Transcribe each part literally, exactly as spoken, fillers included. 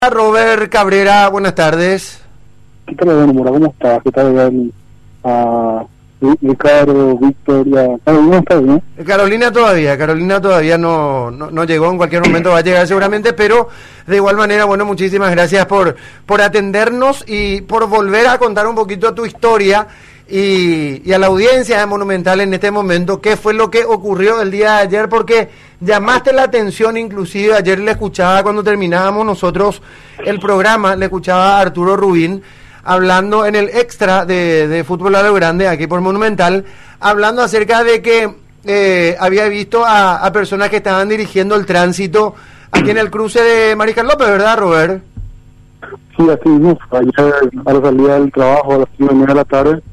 Robert Cabrera, buenas tardes. ¿Qué tal, Don Mora? ¿Cómo estás? ¿Qué tal, a Ricardo, Victoria? ¿Cómo estás, no? Carolina todavía, Carolina todavía no, no, no llegó, en cualquier momento va a llegar seguramente, pero de igual manera, bueno, muchísimas gracias por, por atendernos y por volver a contar un poquito tu historia y, y a la audiencia de Monumental en este momento, qué fue lo que ocurrió el día de ayer, porque llamaste la atención, inclusive ayer le escuchaba cuando terminábamos nosotros el programa, le escuchaba a Arturo Rubín hablando en el extra de, de Fútbol a lo Grande, aquí por Monumental, hablando acerca de que eh, había visto a, a personas que estaban dirigiendo el tránsito aquí en el cruce de Mariscal López, ¿verdad, Robert? Sí, así mismo. Ayer a la salida del trabajo a las cinco y media de la tarde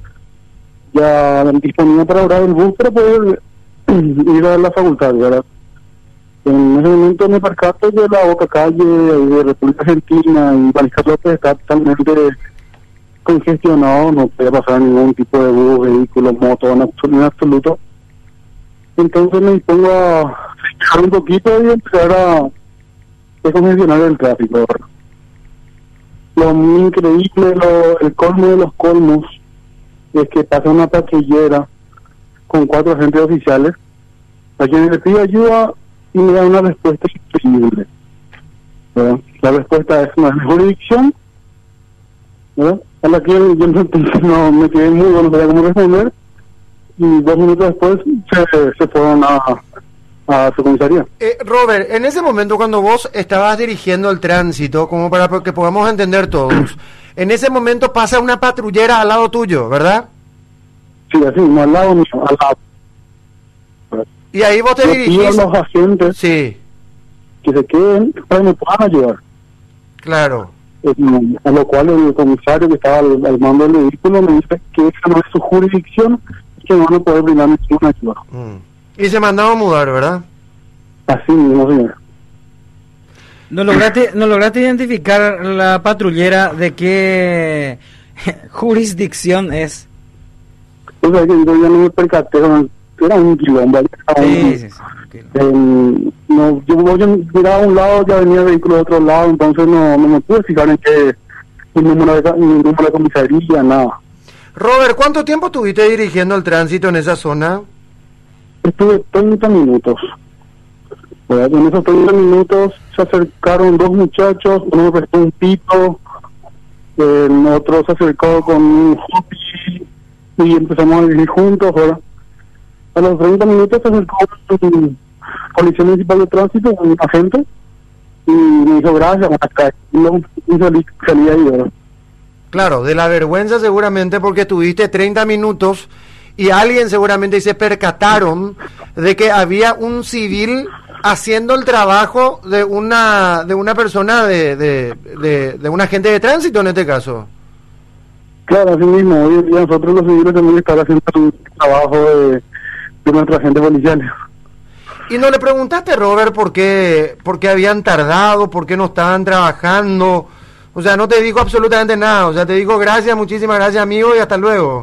ya disponía para abrir el bus para poder ir a la facultad, ¿verdad? En ese momento me percato de la otra calle de República Argentina y Mariscal López está totalmente congestionado, no puede pasar ningún tipo de bus, vehículo, moto, en absoluto, en absoluto. Entonces me dispongo a fijar un poquito y empezar a descongestionar el tráfico. Lo muy increíble, lo, el colmo de los colmos, es que pasa una patrullera con cuatro agentes oficiales a quienes les pido ayuda y me da una respuesta increíble. ¿Verdad? La respuesta es una jurisdicción, ¿verdad? A la que yo no, no me quedé muy bueno, no sabía cómo responder, y dos minutos después se, se fueron a, a su comisaría. Eh, Robert, en ese momento cuando vos estabas dirigiendo el tránsito, como para que podamos entender todos, en ese momento pasa una patrullera al lado tuyo, ¿verdad? Sí, así, no al lado mío, al lado. Y ahí vos te Yo dirigís... pido a los agentes sí, que se queden para que me puedan ayudar. claro. Eh, a lo cual el comisario que estaba al, al mando del vehículo me dice que esa no es su jurisdicción y que no van a poder brindarme ninguna ayuda. Mm. Y se mandaron a mudar, ¿verdad? Así mismo, señor. ¿No lograste, ¿No lograste identificar la patrullera de qué jurisdicción es? O sea, que yo ya no me percaté, era un quilombo. Sí, un, sí, sí. Eh, no, yo, yo miraba a un lado, ya venía el vehículo de otro lado, entonces no, no me pude fijar en que el número de, el número de comisaría, nada. Robert, ¿cuánto tiempo estuviste dirigiendo el tránsito en esa zona? Estuve treinta minutos. ¿Verdad? En esos treinta minutos se acercaron dos muchachos, uno me prestó un pito, el otro se acercó con un hockey y empezamos a dirigir juntos, ¿verdad? A los treinta minutos se acercó un Policía Municipal de Tránsito, un agente, y me dijo gracias, acá, y luego salí, salí ahí, ¿verdad? Claro, de la vergüenza seguramente porque estuviste treinta minutos y alguien seguramente se percataron de que había un civil haciendo el trabajo de una de una persona de, de, de, de un agente de tránsito en este caso. Claro, así mismo, hoy en día nosotros los civiles también estamos haciendo el trabajo de, de nuestra agente policial. ¿Y no le preguntaste, Robert, por qué, por qué habían tardado, por qué no estaban trabajando? O sea, no te dijo absolutamente nada, o sea, te dijo gracias, muchísimas gracias, amigo, y hasta luego.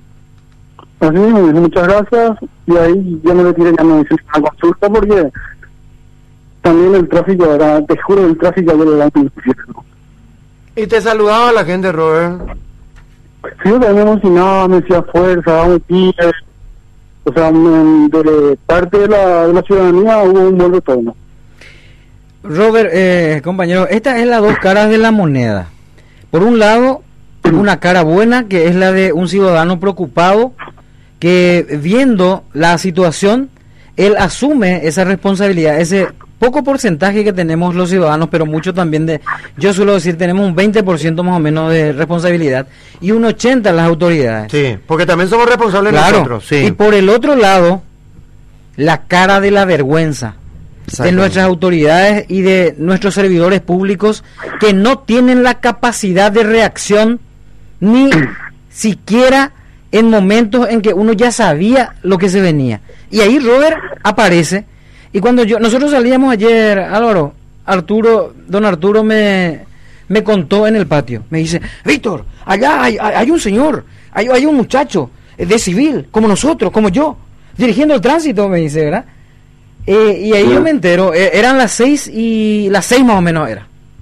Así mismo, dijo muchas gracias, y ahí ya no le tiré, ya no hice una consulta, porque también el tráfico, era, te juro, el tráfico ayer era un infierno. Y te saludaba la gente, Robert. Sí, yo también me emocionaba, me decía fuerza, vamos, pie. O sea, de parte de la, de la ciudadanía hubo un buen retorno. Robert, eh, compañero, esta es las dos caras de la moneda. Por un lado, una cara buena, que es la de un ciudadano preocupado, que viendo la situación, él asume esa responsabilidad, ese poco porcentaje que tenemos los ciudadanos, pero mucho también de, yo suelo decir, tenemos un veinte por ciento más o menos de responsabilidad y un ochenta por ciento las autoridades. Sí, porque también somos responsables claro, nosotros. Sí. Y por el otro lado, la cara de la vergüenza de nuestras autoridades y de nuestros servidores públicos que no tienen la capacidad de reacción ni siquiera en momentos en que uno ya sabía lo que se venía. Y ahí Robert aparece. Y cuando yo nosotros salíamos ayer, Álvaro, Arturo, don Arturo me, me contó en el patio, me dice, Víctor, allá hay, hay, hay un señor, hay, hay un muchacho de civil, como nosotros, como yo, dirigiendo el tránsito, me dice, ¿verdad? Eh, y ahí sí. Yo me entero, eh, eran las seis y las seis más o menos era.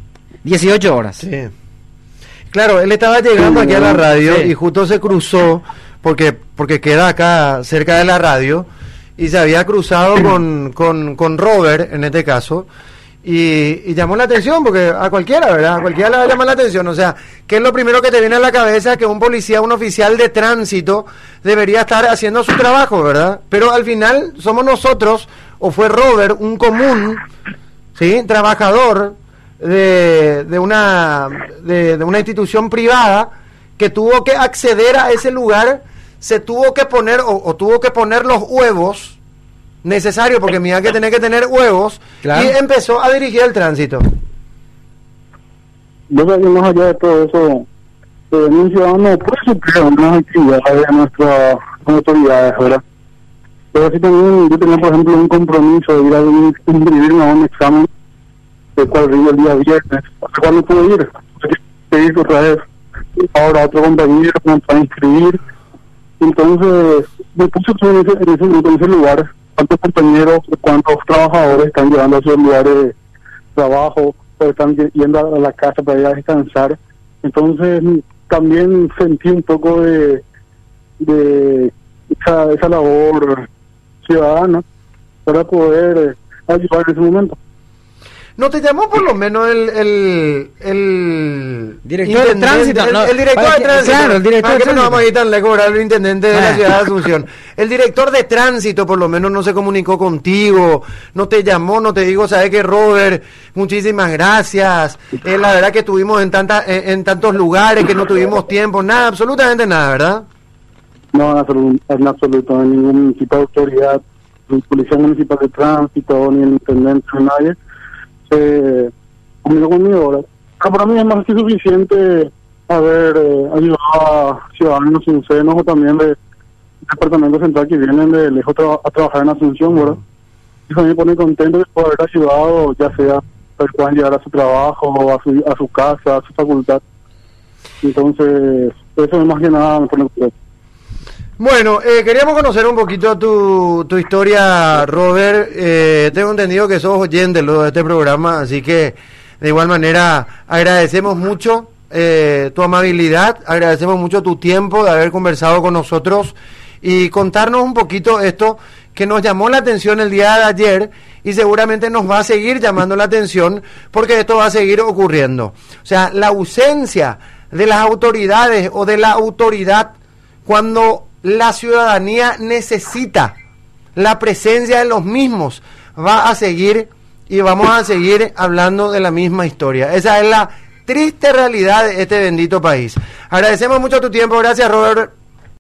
dieciocho horas. Sí. Claro, él estaba llegando aquí a la radio sí. y justo se cruzó, porque porque queda acá cerca de la radio, y se había cruzado con, con, con Robert, en este caso, y, y llamó la atención, porque a cualquiera, ¿verdad? A cualquiera le va a llamar la atención. O sea, ¿qué es lo primero que te viene a la cabeza? Que un policía, un oficial de tránsito, debería estar haciendo su trabajo, ¿verdad? Pero al final somos nosotros, o fue Robert, un común, ¿sí? Trabajador de, de, una, de, de una institución privada, que tuvo que acceder a ese lugar, se tuvo que poner, o, o tuvo que poner los huevos necesario, porque mira que tenía que tener huevos, claro. Y empezó a dirigir el tránsito. Yo creo que más allá de todo eso, eh, un ciudadano puede suplir algunas actividades de nuestras autoridades, ¿verdad? Pero sí también, yo tenía por ejemplo un compromiso de ir a inscribirme a un examen, el cual rinde el día viernes, ¿hasta cuándo puedo ir? Pedir otra vez, ahora otro compañero me va a inscribir, entonces me puse en ese, en ese, en ese lugar. ¿Cuántos compañeros, cuántos trabajadores están llevando a sus lugares de trabajo o están yendo a la casa para ir a descansar? Entonces también sentí un poco de, de esa, esa labor ciudadana para poder ayudar en ese momento. ¿No te llamó por lo menos el el, el director de tránsito? El, no, el director de tránsito. Claro, el director de tránsito. No vamos a ir tan lejos, el intendente de ah. la ciudad de Asunción. El director de tránsito por lo menos no se comunicó contigo, no te llamó, no te digo, sabes que Robert, muchísimas gracias. Eh, la verdad que estuvimos en tanta, en, en tantos lugares que no tuvimos tiempo, nada, absolutamente nada, ¿verdad? No, en absoluto, en absoluto, en ningún tipo de autoridad, ni policía municipal de tránsito, ni el intendente, ni nadie. Eh, conmigo conmigo ahora. Pero para mí es más que suficiente haber eh, ayudado a ciudadanos sinceros o también de departamento central que vienen de lejos tra- a trabajar en Asunción, ¿verdad? Y eso me pone contento de poder haber ayudado, ya sea para que puedan llegar a su trabajo, a su, a su casa, a su facultad. Entonces, eso más que nada me pone contento. Bueno, eh, queríamos conocer un poquito tu, tu historia, Robert. Eh, tengo entendido que sos oyente de este programa, así que de igual manera agradecemos mucho eh, tu amabilidad, agradecemos mucho tu tiempo de haber conversado con nosotros y contarnos un poquito esto que nos llamó la atención el día de ayer y seguramente nos va a seguir llamando la atención porque esto va a seguir ocurriendo. O sea, la ausencia de las autoridades o de la autoridad cuando la ciudadanía necesita la presencia de los mismos, va a seguir y vamos a seguir hablando de la misma historia. Esa es la triste realidad de este bendito país. Agradecemos mucho tu tiempo, gracias Robert.